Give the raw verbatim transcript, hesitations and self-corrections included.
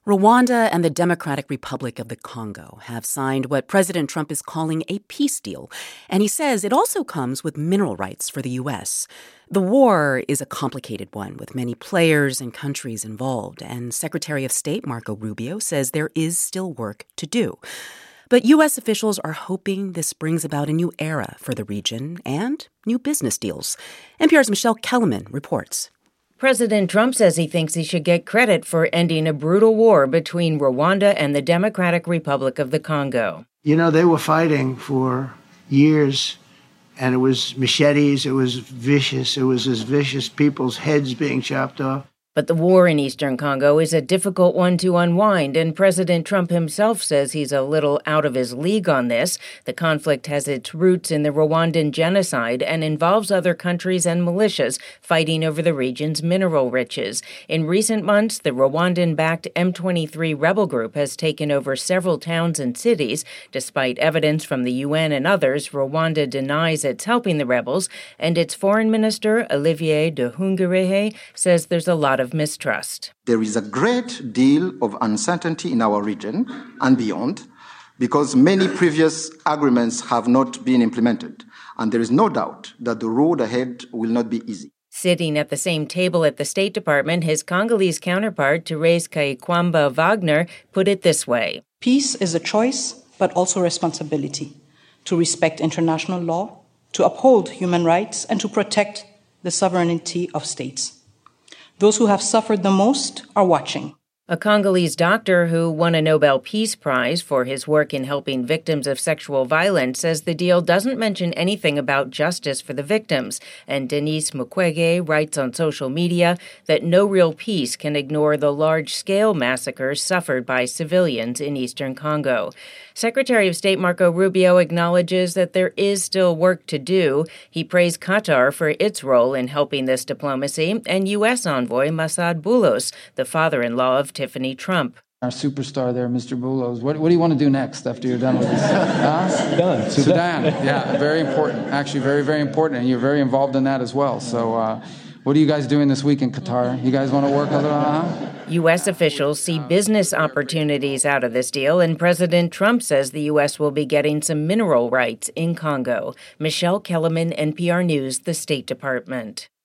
Rwanda and the Democratic Republic of the Congo have signed what President Trump is calling a peace deal, and he says it also comes with mineral rights for the U S. The war is a complicated one with many players and countries involved, and Secretary of State Marco Rubio says there is still work to do. But U S officials are hoping this brings about a new era for the region and new business deals. N P R's Michelle Kellerman reports. President Trump says he thinks he should get credit for ending a brutal war between Rwanda and the Democratic Republic of the Congo. You know, they were fighting for years, and it was machetes, it was vicious, it was as vicious, people's heads being chopped off. But the war in eastern Congo is a difficult one to unwind, and President Trump himself says he's a little out of his league on this. The conflict has its roots in the Rwandan genocide and involves other countries and militias fighting over the region's mineral riches. In recent months, the Rwandan-backed M twenty-three rebel group has taken over several towns and cities. Despite evidence from the U N and others, Rwanda denies it's helping the rebels, and its foreign minister, Olivier Nduhungirehe, says there's a lot of mistrust. There is a great deal of uncertainty in our region and beyond because many previous agreements have not been implemented, and there is no doubt that the road ahead will not be easy. Sitting at the same table at the State Department, his Congolese counterpart, Therese Kaikwamba Wagner, put it this way. Peace is a choice, but also a responsibility to respect international law, to uphold human rights, and to protect the sovereignty of states. Those who have suffered the most are watching. A Congolese doctor who won a Nobel Peace Prize for his work in helping victims of sexual violence says the deal doesn't mention anything about justice for the victims. And Denise Mukwege writes on social media that no real peace can ignore the large-scale massacres suffered by civilians in eastern Congo. Secretary of State Marco Rubio acknowledges that there is still work to do. He praised Qatar for its role in helping this diplomacy, and U S envoy Massad Boulos, the father-in-law of Tiffany Trump. Our superstar there, Mister Boulos. What, what do you want to do next after you're done with this? Huh? Sudan. Sudan. Yeah, very important. Actually, very, very important, and you're very involved in that as well. So uh, what are you guys doing this week in Qatar? You guys want to work a little, huh? U S officials see business opportunities out of this deal, and President Trump says the U S will be getting some mineral rights in Congo. Michelle Kellerman, N P R News, the State Department.